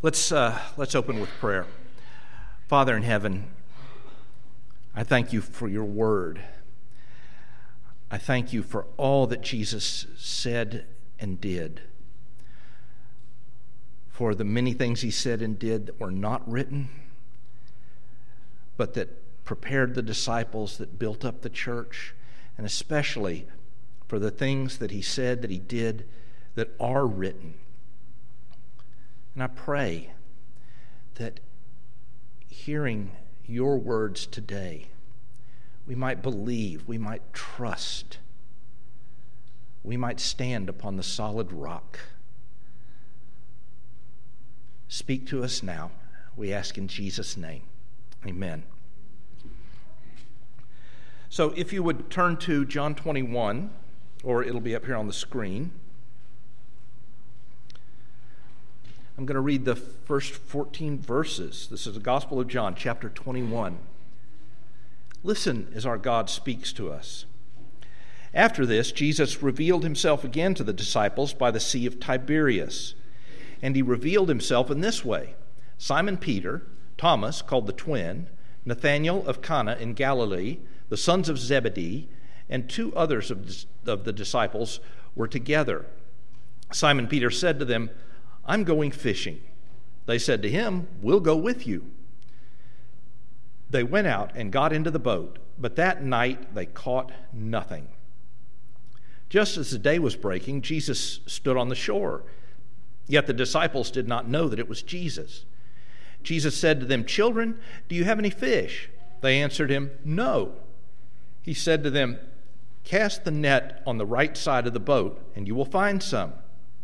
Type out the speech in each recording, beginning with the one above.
Let's open with prayer. Father in heaven, I thank you for your word. I thank you for all that Jesus said and did, for the many things he said and did that were not written, but that prepared the disciples, that built up the church, and especially for the things that he said, that he did, that are written. And I pray that hearing your words today, we might believe, we might trust, we might stand upon the solid rock. Speak to us now, we ask in Jesus' name. Amen. So if you would turn to John 21, or it'll be up here on the screen. I'm going to read the first 14 verses. This is the Gospel of John, chapter 21. Listen as our God speaks to us. After this, Jesus revealed himself again to the disciples by the Sea of Tiberias. And he revealed himself in this way: Simon Peter, Thomas, called the twin, Nathanael of Cana in Galilee, the sons of Zebedee, and two others of the disciples were together. Simon Peter said to them, "I'm going fishing." They said to him, "We'll go with you." They went out and got into the boat, but that night they caught nothing. Just as the day was breaking, Jesus stood on the shore. Yet the disciples did not know that it was Jesus. Jesus said to them, "Children, do you have any fish?" They answered him, "No." He said to them, "Cast the net on the right side of the boat, and you will find some."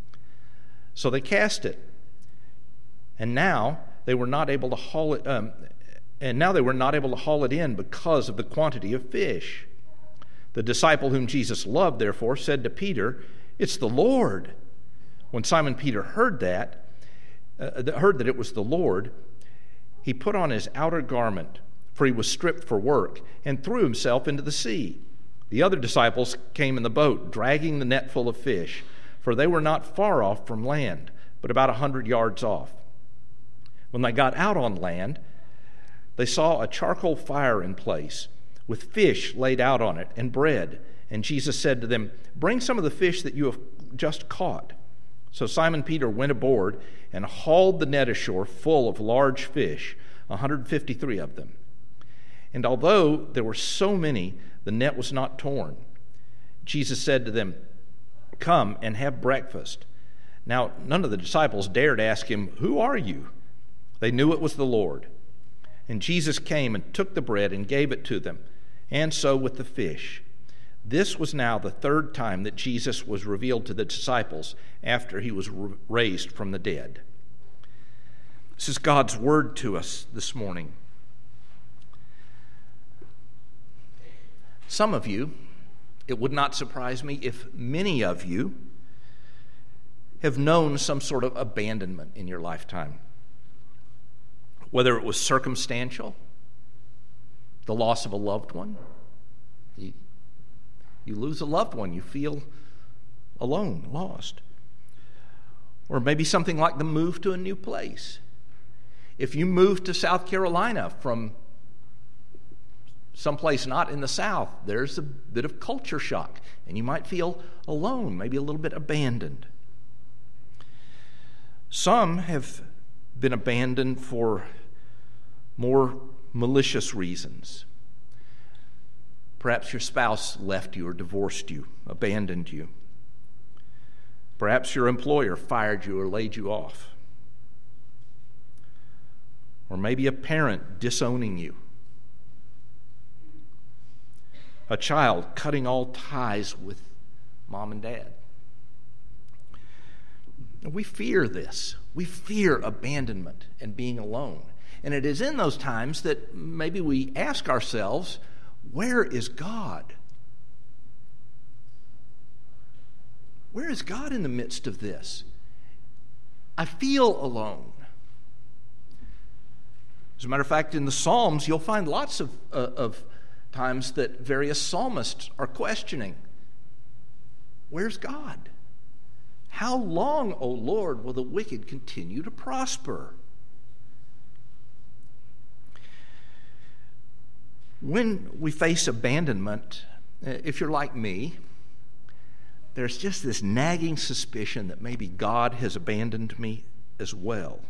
So they cast it, and now they were not able to haul it. They were not able to haul it in because of the quantity of fish. The disciple whom Jesus loved, therefore, said to Peter, "It's the Lord." When Simon Peter heard that it was the Lord, he put on his outer garment, for he was stripped for work, and threw himself into the sea. The other disciples came in the boat, dragging the net full of fish, for they were not far off from land, but about 100 yards off. When they got out on land, they saw a charcoal fire in place, with fish laid out on it, and bread. And Jesus said to them, "Bring some of the fish that you have just caught." So Simon Peter went aboard and hauled the net ashore full of large fish, 153 of them. And although there were so many, the net was not torn. Jesus said to them, "Come and have breakfast." Now none of the disciples dared ask him, "Who are you?" They knew it was the Lord. And Jesus came and took the bread and gave it to them, and so with the fish. This was now the third time that Jesus was revealed to the disciples after he was raised from the dead. This is God's word to us this morning. Some of you, it would not surprise me if many of you have known some sort of abandonment in your lifetime. Whether it was circumstantial, the loss of a loved one. You lose a loved one, you feel alone, lost. Or maybe something like the move to a new place. If you move to South Carolina from someplace not in the South, there's a bit of culture shock, and you might feel alone, maybe a little bit abandoned. Some have been abandoned for more malicious reasons. Perhaps your spouse left you or divorced you, abandoned you. Perhaps your employer fired you or laid you off. Or maybe a parent disowning you. A child cutting all ties with mom and dad. We fear this. We fear abandonment and being alone. And it is in those times that maybe we ask ourselves, where is God? Where is God in the midst of this? I feel alone. As a matter of fact, in the Psalms, you'll find lots of times that various psalmists are questioning, where's God? How long, O Lord, will the wicked continue to prosper? When we face abandonment, if you're like me, there's just this nagging suspicion that maybe God has abandoned me as well.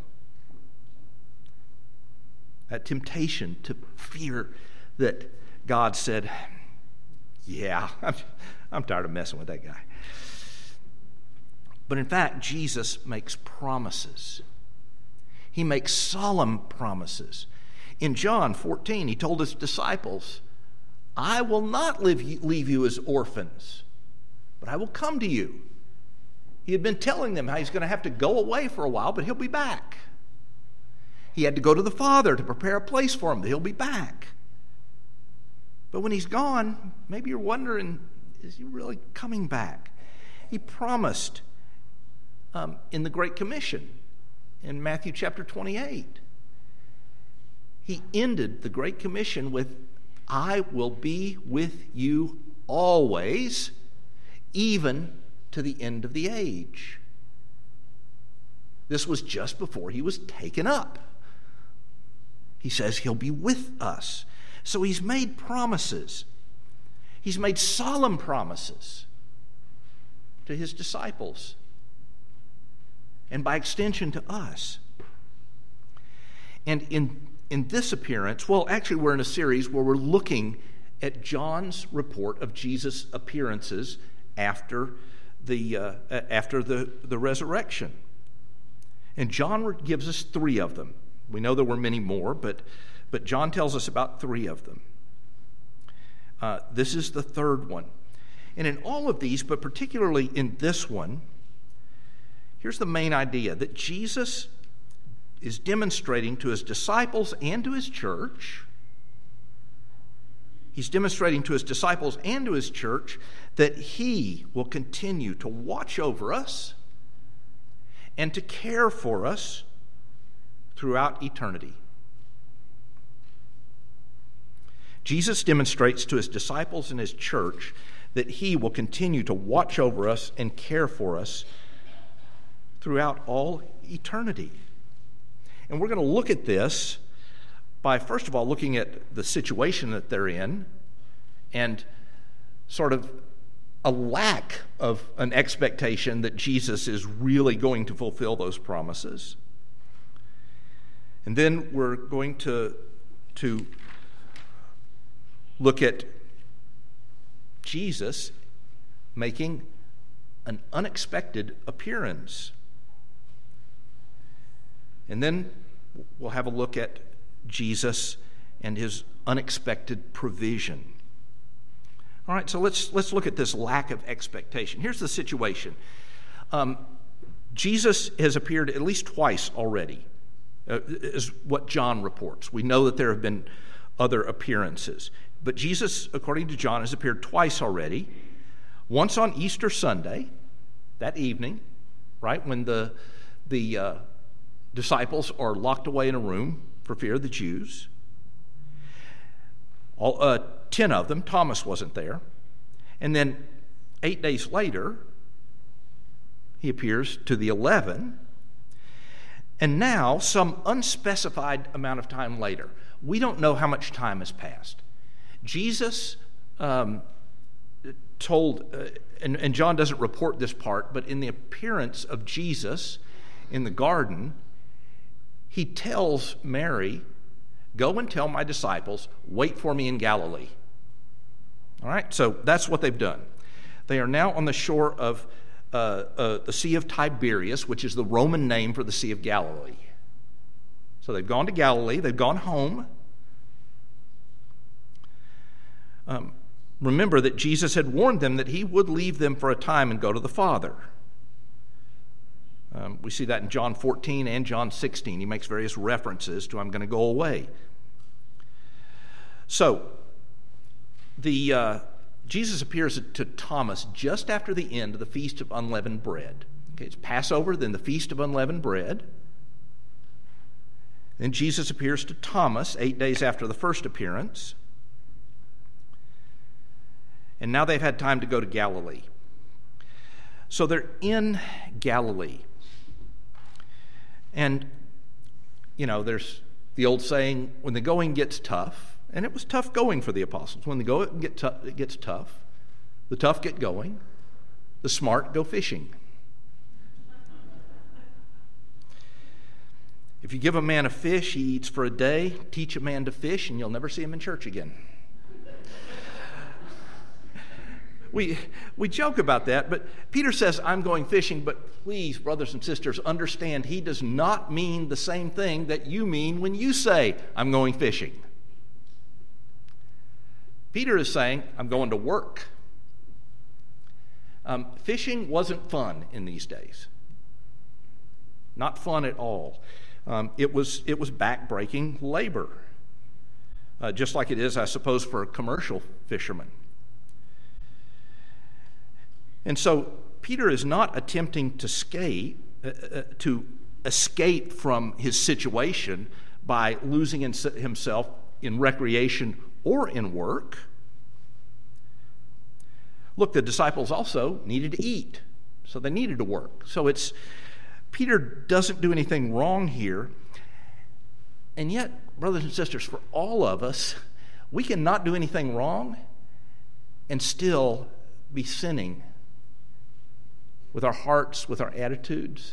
That temptation to fear that God said, yeah, I'm tired of messing with that guy. But in fact, Jesus makes promises. He makes solemn promises. In John 14, he told his disciples, I will not leave you as orphans, but I will come to you. He had been telling them how he's going to have to go away for a while, but he'll be back. He had to go to the Father to prepare a place for him, but he'll be back. But when he's gone, maybe you're wondering, is he really coming back? He promised in the Great Commission in Matthew chapter 28. He ended the Great Commission with, I will be with you always, even to the end of the age. This was just before he was taken up. He says he'll be with us. So he's made promises. He's made solemn promises to his disciples, and by extension to us. And in this appearance, well, actually we're in a series where we're looking at John's report of Jesus' appearances after the resurrection. And John gives us 3 of them. We know there were many more, but John tells us about 3 of them. This is the 3rd one. And in all of these, but particularly in this one, here's the main idea, that Jesus is demonstrating to his disciples and to his church, that he will continue to watch over us and to care for us throughout eternity. Jesus demonstrates to his disciples and his church that he will continue to watch over us and care for us throughout all eternity. And we're going to look at this by, first of all, looking at the situation that they're in and sort of a lack of an expectation that Jesus is really going to fulfill those promises. And then we're going to look at Jesus making an unexpected appearance. And then we'll have a look at Jesus and his unexpected provision. All right, so let's look at this lack of expectation. Here's the situation. Jesus has appeared at least twice already, is what John reports. We know that there have been other appearances. But Jesus, according to John, has appeared twice already. Once on Easter Sunday, that evening, right, when the disciples are locked away in a room for fear of the Jews. 10 of them, Thomas wasn't there. And then 8 days later, he appears to the 11. And now, some unspecified amount of time later, we don't know how much time has passed. Jesus told, and John doesn't report this part, but in the appearance of Jesus in the garden, he tells Mary, go and tell my disciples, wait for me in Galilee. All right, so that's what they've done. They are now on the shore of the Sea of Tiberias, which is the Roman name for the Sea of Galilee. So they've gone to Galilee, they've gone home. Remember that Jesus had warned them that he would leave them for a time and go to the Father. We see that in John 14 and John 16. He makes various references to, I'm going to go away. So, Jesus appears to Thomas just after the end of the Feast of Unleavened Bread. Okay, it's Passover, then the Feast of Unleavened Bread. Then Jesus appears to Thomas 8 days after the first appearance. And now they've had time to go to Galilee. So they're in Galilee. And, there's the old saying, when the going gets tough, and it was tough going for the apostles. When the going gets tough, the tough get going, the smart go fishing. If you give a man a fish, he eats for a day. Teach a man to fish, and you'll never see him in church again. We joke about that, but Peter says, I'm going fishing, but please, brothers and sisters, understand he does not mean the same thing that you mean when you say, I'm going fishing. Peter is saying, I'm going to work. Fishing wasn't fun in these days. Not fun at all. It was back-breaking labor, just like it is, I suppose, for a commercial fisherman. And so Peter is not attempting to escape from his situation by losing himself in recreation or in work. Look, the disciples also needed to eat, so they needed to work. So Peter doesn't do anything wrong here. And yet, brothers and sisters, for all of us, we can not do anything wrong and still be sinning with our hearts, with our attitudes.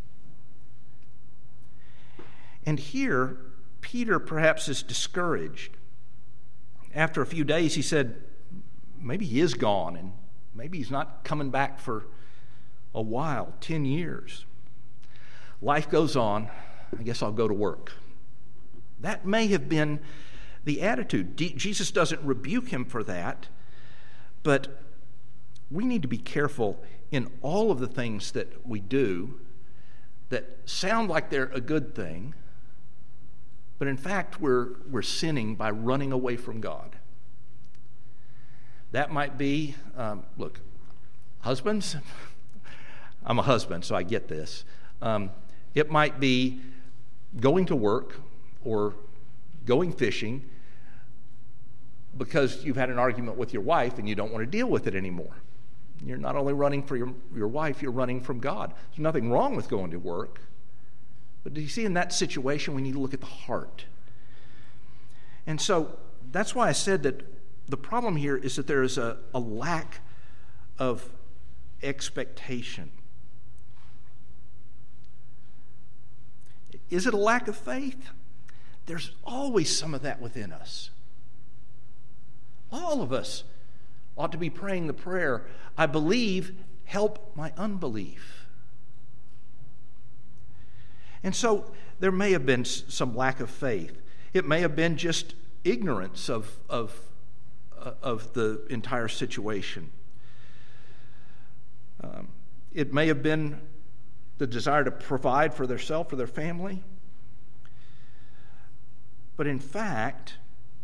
And here, Peter perhaps is discouraged. After a few days, he said, maybe he is gone, and maybe he's not coming back for a while, 10 years. Life goes on. I guess I'll go to work. That may have been the attitude. Jesus doesn't rebuke him for that, but we need to be careful in all of the things that we do that sound like they're a good thing, but in fact we're sinning by running away from God. That might be, look, husbands, I'm a husband, so I get this. It might be going to work or going fishing because you've had an argument with your wife and you don't want to deal with it anymore. You're not only running for your wife, you're running from God. There's nothing wrong with going to work. But do you see, in that situation, we need to look at the heart. And so that's why I said that the problem here is that there is a lack of expectation. Is it a lack of faith? There's always some of that within us. All of us ought to be praying the prayer, I believe, help my unbelief. And so there may have been some lack of faith. It may have been just ignorance of the entire situation. It may have been the desire to provide for themselves or their family. But in fact,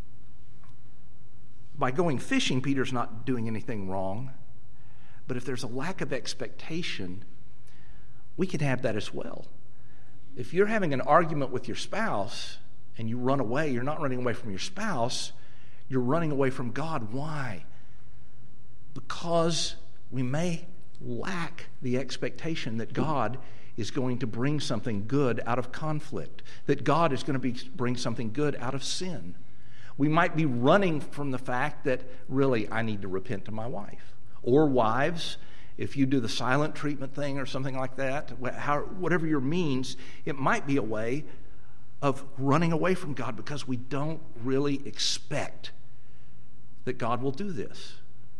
by going fishing, Peter's not doing anything wrong. But if there's a lack of expectation, we can have that as well. If you're having an argument with your spouse and you run away, you're not running away from your spouse, you're running away from God. Why? Because we may lack the expectation that God is going to bring something good out of conflict, that God is going to bring something good out of sin. We might be running from the fact that, really, I need to repent to my wife. Or wives, if you do the silent treatment thing or something like that, whatever your means, it might be a way of running away from God because we don't really expect that God will do this.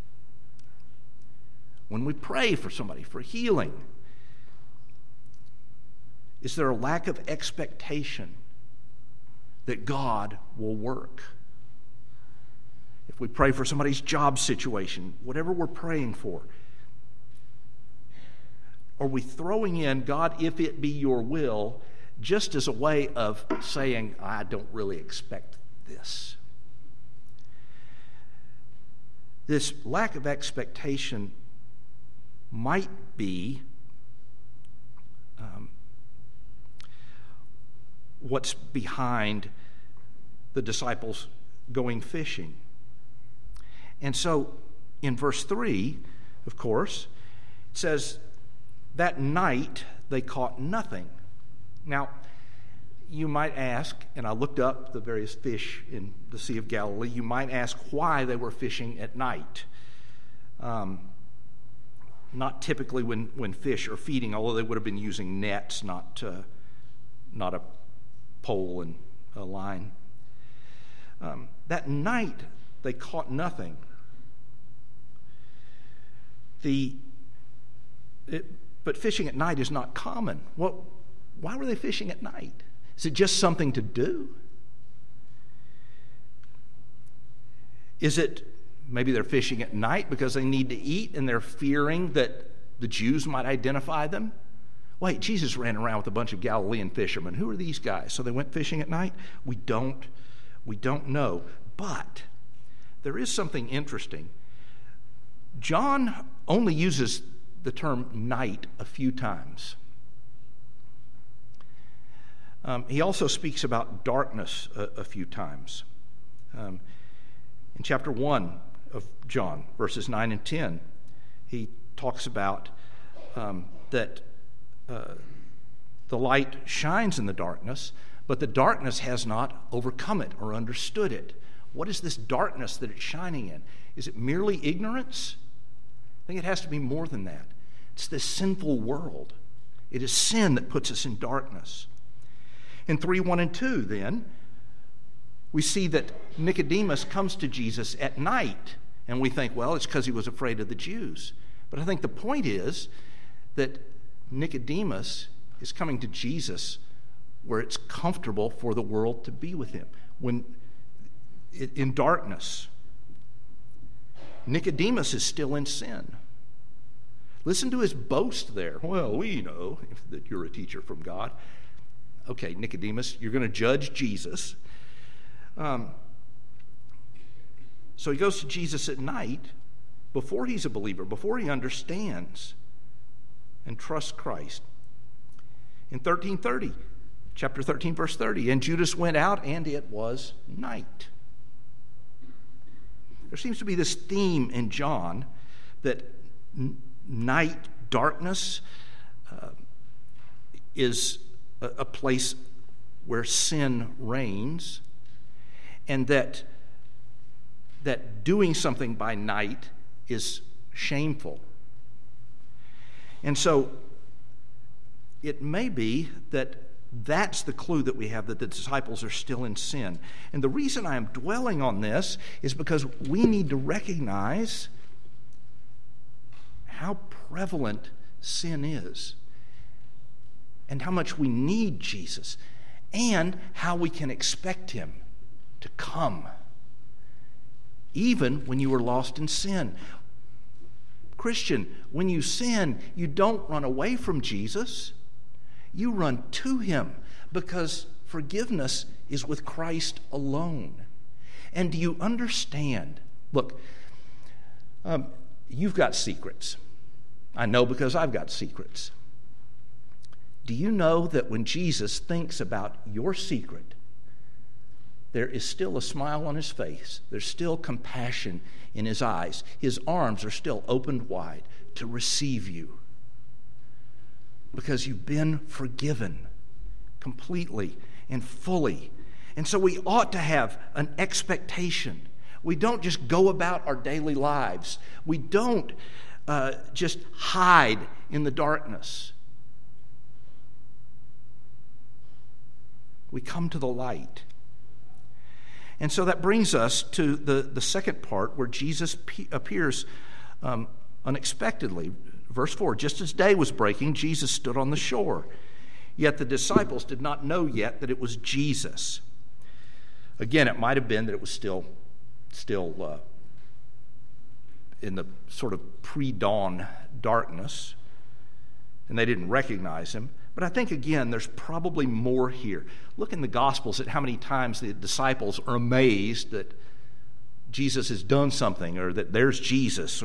When we pray for somebody for healing, is there a lack of expectation that God will work? If we pray for somebody's job situation, whatever we're praying for, are we throwing in, God, if it be your will, just as a way of saying, I don't really expect this? This lack of expectation might be what's behind the disciples going fishing. And so in verse 3, of course, it It says, that night they caught nothing. Now, you might ask, and I looked up the various fish in the Sea of Galilee, you might ask why they were fishing at night. Not typically when fish are feeding, although they would have been using nets, not a pole and a line. That night they caught nothing. But fishing at night is not common. Why were they fishing at night? Is it just something to do? Is it maybe they're fishing at night because they need to eat and they're fearing that the Jews might identify them? Wait, Jesus ran around with a bunch of Galilean fishermen. Who are these guys? So they went fishing at night? We don't know. But there is something interesting. John only uses the term night a few times. He also speaks about darkness a few times. In chapter 1 of John, verses 9 and 10, he talks about that the light shines in the darkness, but the darkness has not overcome it or understood it. What is this darkness that it's shining in? Is it merely ignorance? I think it has to be more than that. It's this sinful world. It is sin that puts us in darkness. In 3:1 and 2, then, we see that Nicodemus comes to Jesus at night, and we think, well, it's because he was afraid of the Jews. But I think the point is that Nicodemus is coming to Jesus where it's comfortable for the world to be with him. When in darkness, Nicodemus is still in sin. Listen to his boast there. Well, we know that you're a teacher from God. Okay, Nicodemus, you're going to judge Jesus. So he goes to Jesus at night before he's a believer, before he understands and trusts Christ. In chapter 13, verse 30, and Judas went out, and it was night. There seems to be this theme in John that night, darkness, is a place where sin reigns, and that doing something by night is shameful. And so it may be that that's the clue that we have, that the disciples are still in sin. And the reason I am dwelling on this is because we need to recognize how prevalent sin is, and how much we need Jesus, and how we can expect him to come, even when you are lost in sin. Christian, when you sin, you don't run away from Jesus. You run to him, because forgiveness is with Christ alone. And do you understand? Look, you've got secrets. I know because I've got secrets. Do you know that when Jesus thinks about your secret, there is still a smile on his face. There's still compassion in his eyes. His arms are still opened wide to receive you, because you've been forgiven completely and fully. And so we ought to have an expectation. We don't just go about our daily lives. We don't just hide in the darkness. We come to the light. And so that brings us to the second part, where Jesus appears unexpectedly. Verse 4, just as day was breaking, Jesus stood on the shore. Yet the disciples did not know yet that it was Jesus. Again, it might have been that it was still in the sort of pre-dawn darkness, and they didn't recognize him. But I think, again, there's probably more here. Look in the Gospels at how many times the disciples are amazed that Jesus has done something, or that there's Jesus.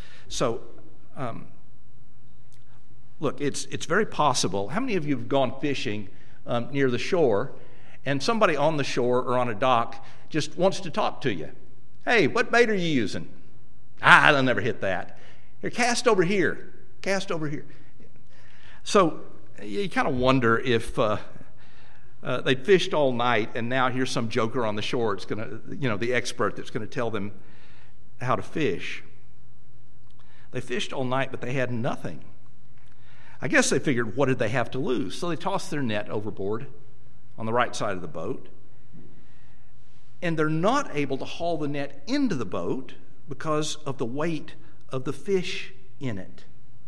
Look, it's very possible. How many of you have gone fishing near the shore, and somebody on the shore or on a dock just wants to talk to you? Hey, what bait are you using? I'll never hit that. Here, cast over here. cast over here. So you kind of wonder if they'd fished all night, and now here's some joker on the shore. It's going to, the expert that's going to tell them how to fish. They fished all night, but they had nothing. I guess they figured, what did they have to lose? So they tossed their net overboard on the right side of the boat. And they're not able to haul the net into the boat because of the weight of the fish in it.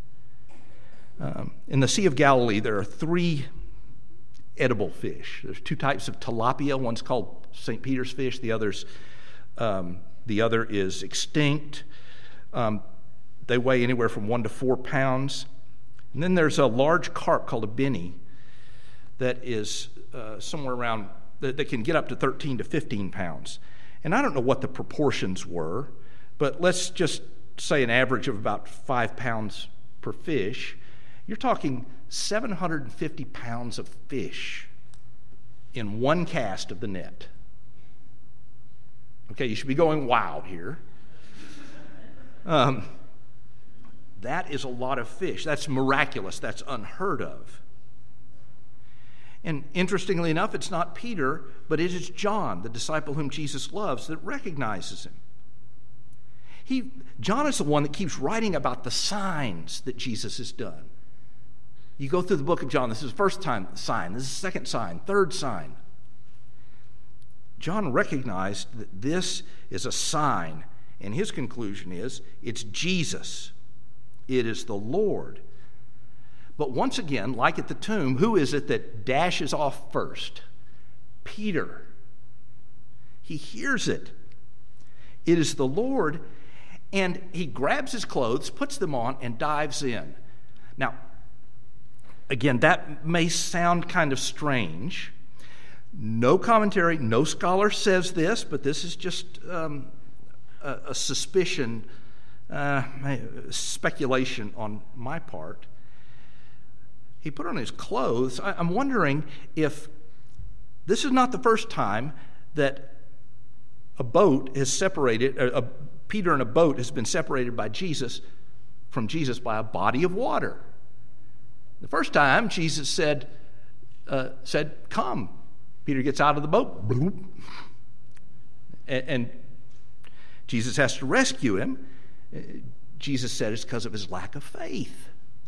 In the Sea of Galilee, there are 3 edible fish. There's 2 types of tilapia. One's called St. Peter's fish. The other is extinct. They weigh anywhere from 1 to 4 pounds. And then there's a large carp called a bini that is somewhere around, that can get up to 13 to 15 pounds. And I don't know what the proportions were, but let's just say an average of about 5 pounds per fish. You're talking 750 pounds of fish in one cast of the net. Okay, you should be going, wow, here. That is a lot of fish. That's miraculous. That's unheard of. And interestingly enough, it's not Peter, but it is John, the disciple whom Jesus loves, that recognizes him. John is the one that keeps writing about the signs that Jesus has done. You go through the book of John, this is the first sign, this is the second sign, third sign. John recognized that this is a sign, and his conclusion is, it's Jesus. It is the Lord. But once again, like at the tomb, who is it that dashes off first? Peter. He hears it. It is the Lord, and he grabs his clothes, puts them on, and dives in. Now, again, that may sound kind of strange. No commentary, no scholar says this, but this is just a suspicion, speculation on my part. He put on his clothes. I'm wondering if this is not the first time that a boat has separated, Peter in a boat has been separated from Jesus by a body of water. The first time, Jesus said, come. Peter gets out of the boat. And Jesus has to rescue him. Jesus said it's because of his lack of faith.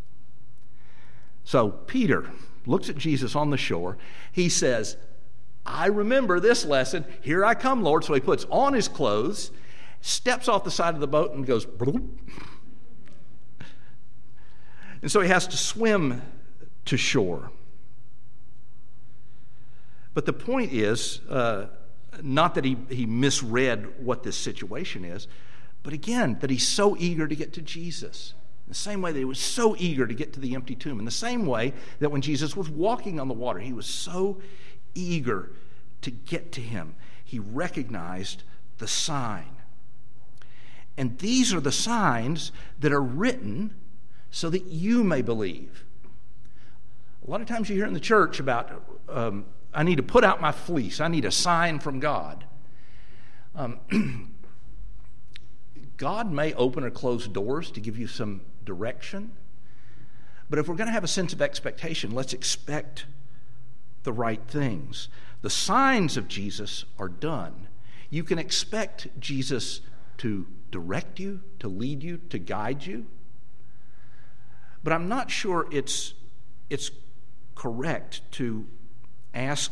So Peter looks at Jesus on the shore. He says, I remember this lesson. Here I come, Lord. So he puts on his clothes, steps off the side of the boat, and goes, and so he has to swim to shore. But the point is, not that he misread what this situation is, but again, that he's so eager to get to Jesus. In the same way that he was so eager to get to the empty tomb. In the same way that when Jesus was walking on the water, he was so eager to get to him. He recognized the sign. And these are the signs that are written so that you may believe. A lot of times you hear in the church about, I need to put out my fleece. I need a sign from God. God may open or close doors to give you some direction. But if we're going to have a sense of expectation, let's expect the right things. The signs of Jesus are done. You can expect Jesus to direct you, to lead you, to guide you. But I'm not sure it's correct to ask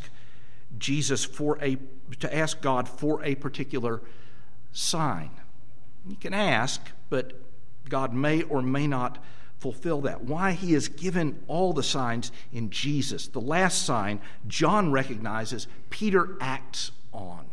ask God for a particular sign. You can ask, but God may or may not fulfill that. Why? He has given all the signs in Jesus. The last sign, John recognizes, Peter acts on.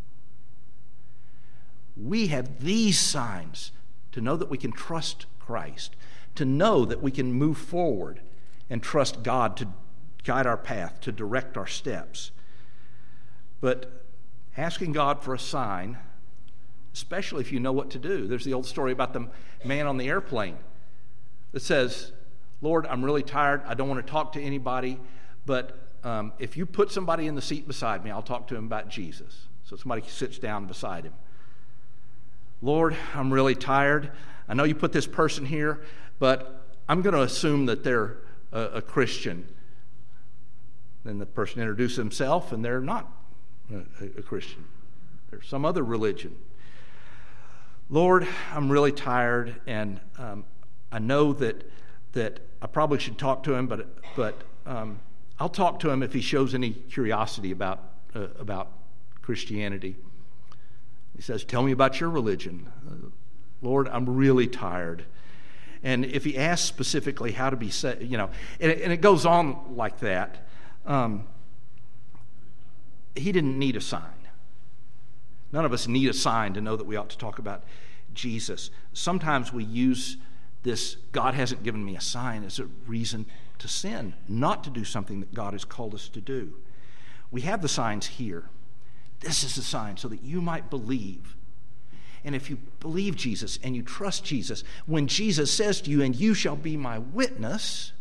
We have these signs to know that we can trust Christ, to know that we can move forward and trust God to guide our path, to direct our steps. But asking God for a sign, especially if you know what to do. There's the old story about the man on the airplane that says, Lord, I'm really tired. I don't want to talk to anybody, but if you put somebody in the seat beside me, I'll talk to him about Jesus. So somebody sits down beside him. Lord, I'm really tired. I know you put this person here, but I'm going to assume that they're a Christian. Then the person introduces himself, and they're not a Christian. They're some other religion. Lord, I'm really tired, and I know that I probably should talk to him, but I'll talk to him if he shows any curiosity about Christianity. He says, tell me about your religion. Lord, I'm really tired. And if he asks specifically how to be saved, and it goes on like that, he didn't need a sign. None of us need a sign to know that we ought to talk about Jesus. Sometimes we use this, God hasn't given me a sign, as a reason to sin, not to do something that God has called us to do. We have the signs here. This is the sign so that you might believe. And if you believe Jesus and you trust Jesus, when Jesus says to you, and you shall be my witness,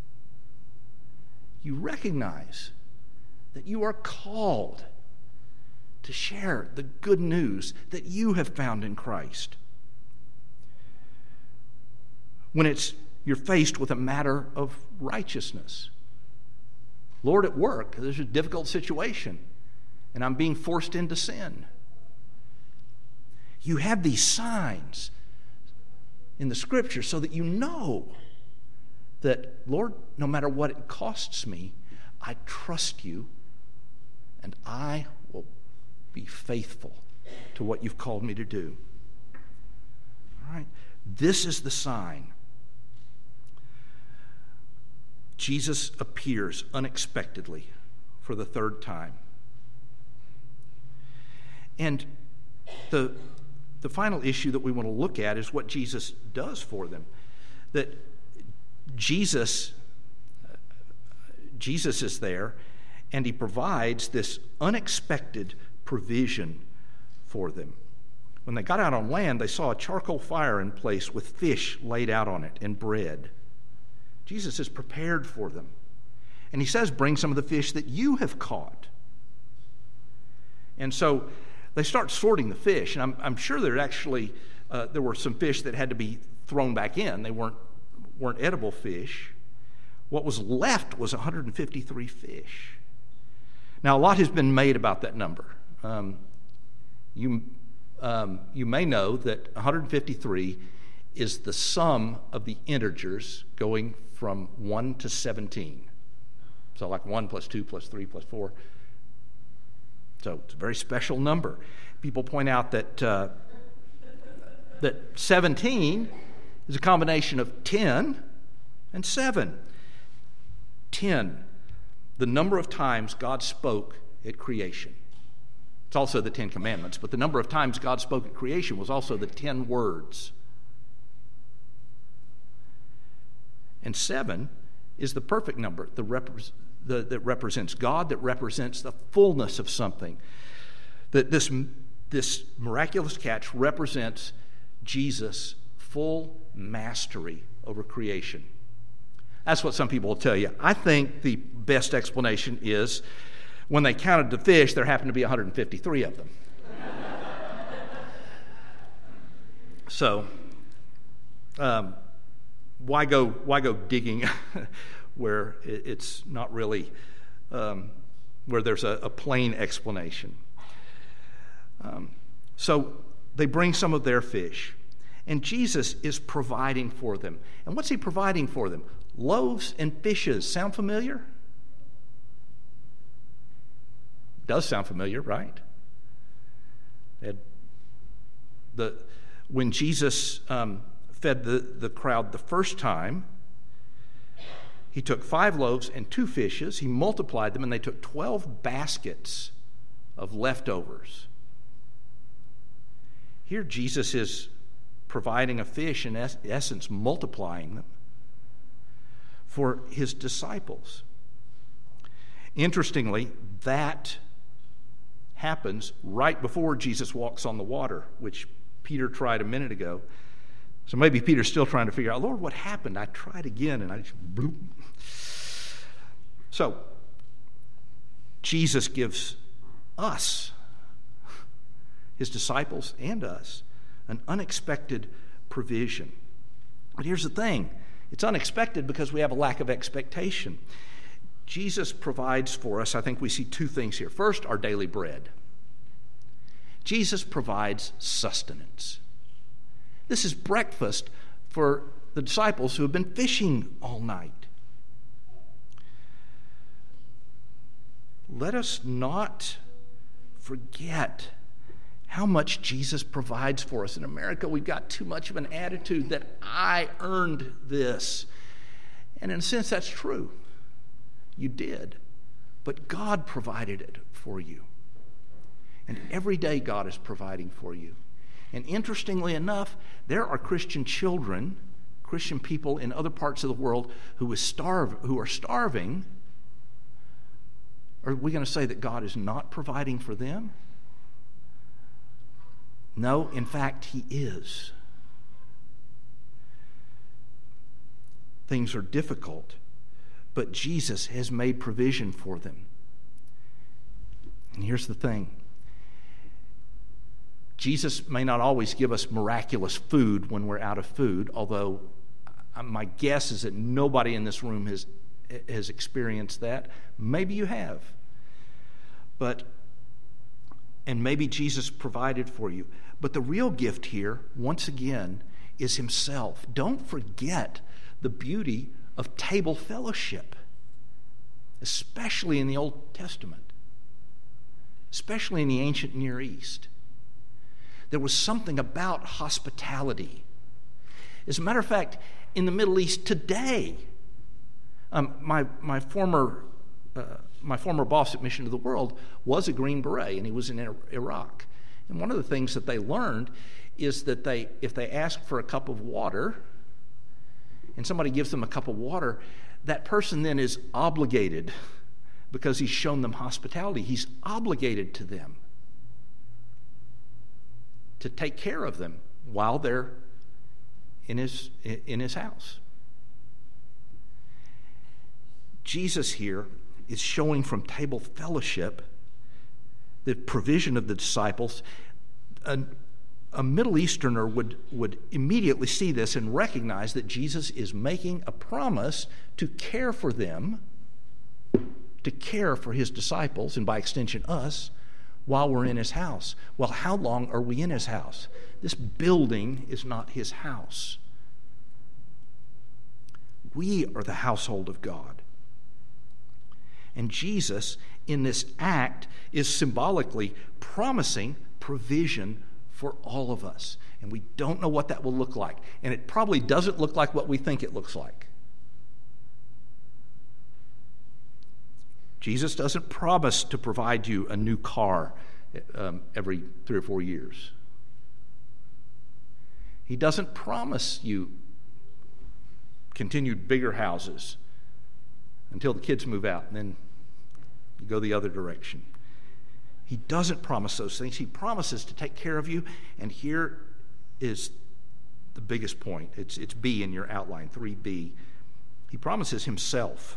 you recognize that you are called to share the good news that you have found in Christ. When you're faced with a matter of righteousness. Lord, at work, there's a difficult situation, and I'm being forced into sin. You have these signs in the Scripture so that you know that, Lord, no matter what it costs me, I trust you, and I will be faithful to what you've called me to do. All right? This is the sign. Jesus appears unexpectedly for the third time. And the final issue that we want to look at is what Jesus does for them. That Jesus is there, and he provides this unexpected provision for them. When they got out on land, they saw a charcoal fire in place with fish laid out on it and bread. Jesus is prepared for them. And he says, bring some of the fish that you have caught. And so they start sorting the fish, and I'm sure there were some fish that had to be thrown back in. They weren't edible fish. What was left was 153 fish. Now, a lot has been made about that number. You may know that 153 is the sum of the integers going from 1 to 17. So like 1 plus 2 plus 3 plus 4. So it's a very special number. People point out that 17 is a combination of 10 and 7. 10, the number of times God spoke at creation. It's also the 10 Commandments, but the number of times God spoke at creation was also the 10 words. And 7 is the perfect number that represents God, that represents the fullness of something. That this miraculous catch represents Jesus' full mastery over creation. That's what some people will tell you. I think the best explanation is when they counted the fish, there happened to be 153 of them. So, why go digging where it's not really, where there's a plain explanation? So they bring some of their fish, and Jesus is providing for them. And what's he providing for them? Loaves and fishes. Sound familiar? Does sound familiar, right? When Jesus fed the crowd the first time, he took 5 loaves and 2 fishes. He multiplied them, and they took 12 baskets of leftovers. Here Jesus is providing a fish, in essence, multiplying them for his disciples. Interestingly, that happens right before Jesus walks on the water, which Peter tried a minute ago. So maybe Peter's still trying to figure out, Lord, what happened? I tried again, and I just bloop. So, Jesus gives us, his disciples and us, an unexpected provision. But here's the thing. It's unexpected because we have a lack of expectation. Jesus provides for us, I think we see two things here. First, our daily bread. Jesus provides sustenance. This is breakfast for the disciples who have been fishing all night. Let us not forget how much Jesus provides for us. In America, we've got too much of an attitude that I earned this. And in a sense, that's true. You did. But God provided it for you. And every day God is providing for you. And interestingly enough, there are Christian children, Christian people in other parts of the world who are starving. Are we going to say that God is not providing for them? No, in fact, He is. Things are difficult, but Jesus has made provision for them. And here's the thing. Jesus may not always give us miraculous food when we're out of food, although my guess is that nobody in this room has experienced that. Maybe you have. And maybe Jesus provided for you. But the real gift here, once again, is Himself. Don't forget the beauty of table fellowship, especially in the Old Testament, especially in the ancient Near East. There was something about hospitality. As a matter of fact, in the Middle East today, my former boss at Mission to the World was a Green Beret, and he was in Iraq. And one of the things that they learned is that if they ask for a cup of water, and somebody gives them a cup of water, that person then is obligated, because he's shown them hospitality, he's obligated to them to take care of them while they're in his house. Jesus here is showing from table fellowship the provision of the disciples. A Middle Easterner would immediately see this and recognize that Jesus is making a promise to care for them, to care for His disciples, and by extension us, while we're in His house. Well, how long are we in His house? This building is not His house. We are the household of God. And Jesus, in this act, is symbolically promising provision for all of us. And we don't know what that will look like. And it probably doesn't look like what we think it looks like. Jesus doesn't promise to provide you a new car every 3 or 4 years. He doesn't promise you continued bigger houses until the kids move out, and then you go the other direction. He doesn't promise those things. He promises to take care of you, and here is the biggest point. It's B in your outline, 3B. He promises Himself.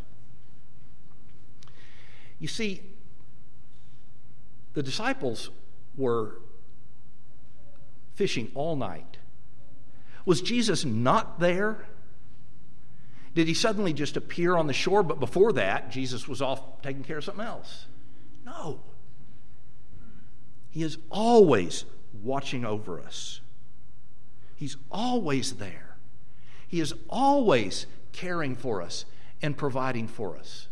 You see, the disciples were fishing all night. Was Jesus not there? Did He suddenly just appear on the shore, but before that, Jesus was off taking care of something else? No. He is always watching over us. He's always there. He is always caring for us and providing for us.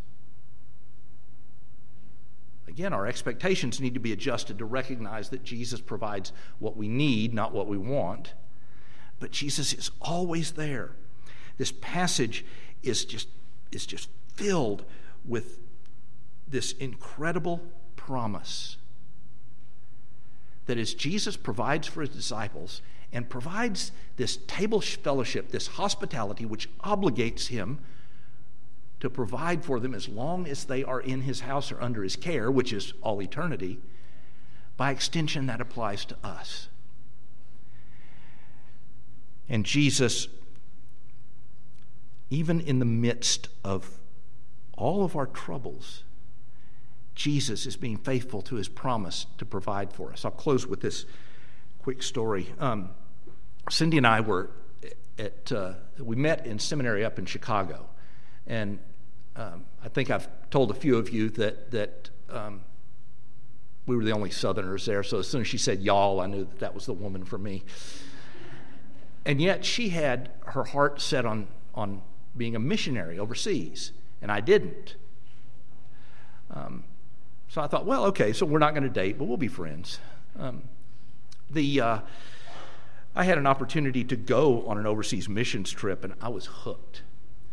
Again, our expectations need to be adjusted to recognize that Jesus provides what we need, not what we want. But Jesus is always there. This passage is just filled with this incredible promise that as Jesus provides for His disciples and provides this table fellowship, this hospitality which obligates Him to provide for them as long as they are in His house or under His care, which is all eternity, by extension that applies to us. And Jesus, even in the midst of all of our troubles, Jesus is being faithful to His promise to provide for us. I'll close with this quick story. Cindy and I were we met in seminary up in Chicago, and I think I've told a few of you that we were the only Southerners there, so as soon as she said y'all, I knew that was the woman for me. And yet she had her heart set on being a missionary overseas, and I didn't. So I thought, well, okay, so we're not going to date, but we'll be friends. I had an opportunity to go on an overseas missions trip, and I was hooked.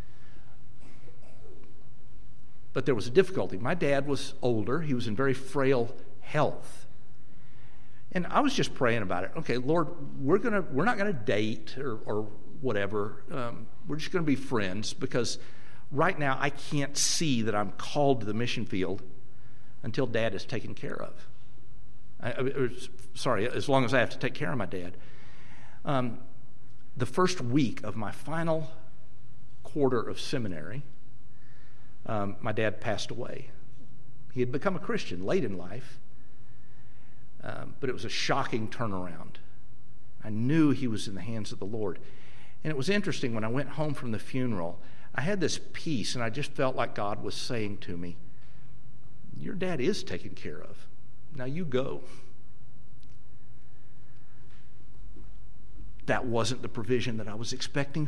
But there was a difficulty. My dad was older. He was in very frail health. And I was just praying about it. Okay, Lord, we're not going to date or whatever. We're just going to be friends, because right now I can't see that I'm called to the mission field until Dad is taken care of. As long as I have to take care of my dad. The first week of my final quarter of seminary, my dad passed away. He had become a Christian late in life, but it was a shocking turnaround. I knew he was in the hands of the Lord. And it was interesting, when I went home from the funeral, I had this peace, and I just felt like God was saying to me, your dad is taken care of. Now you go. That wasn't the provision that I was expecting,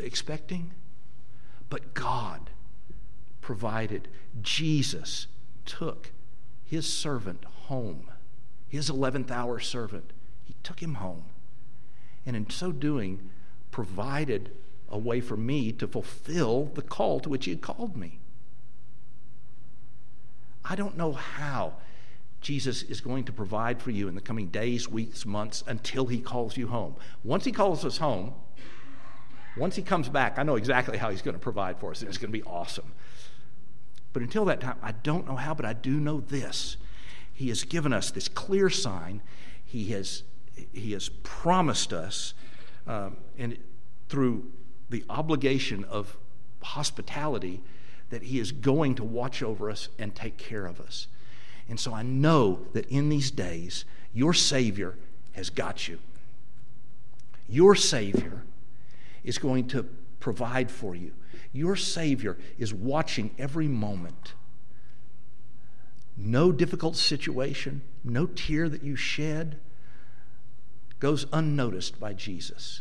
but God provided. Jesus took his servant home, his 11th hour servant. He took him home, and in so doing, provided a way for me to fulfill the call to which he had called me. I don't know how Jesus is going to provide for you in the coming days, weeks, months, until he calls you home. Once he calls us home, once he comes back, I know exactly how he's going to provide for us, and it's going to be awesome. But until that time, I don't know how, but I do know this. He has given us this clear sign. He has promised us, and through the obligation of hospitality, that he is going to watch over us and take care of us. And so I know that in these days, your Savior has got you. Your Savior is going to provide for you. Your Savior is watching every moment. No difficult situation, no tear that you shed goes unnoticed by Jesus.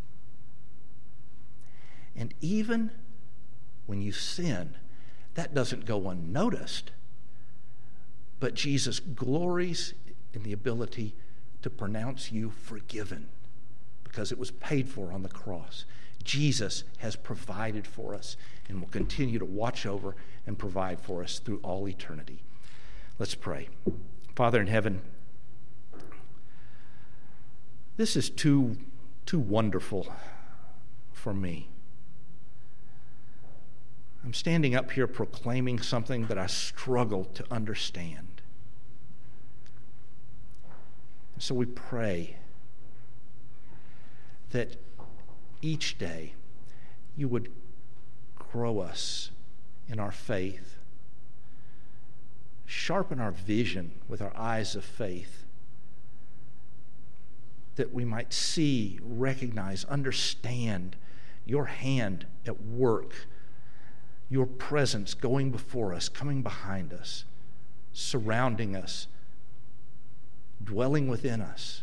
And even when you sin, that doesn't go unnoticed. But Jesus glories in the ability to pronounce you forgiven, because it was paid for on the cross. Jesus has provided for us and will continue to watch over and provide for us through all eternity. Let's pray. Father in heaven, this is too wonderful for me. I'm standing up here proclaiming something that I struggle to understand. So we pray that each day you would grow us in our faith, sharpen our vision with our eyes of faith, that we might see, recognize, understand your hand at work, your presence going before us, coming behind us, surrounding us, dwelling within us,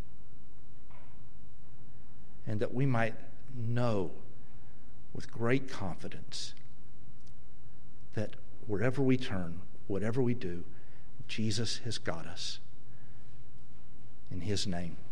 and that we might know with great confidence that wherever we turn, whatever we do, Jesus has got us. In his name.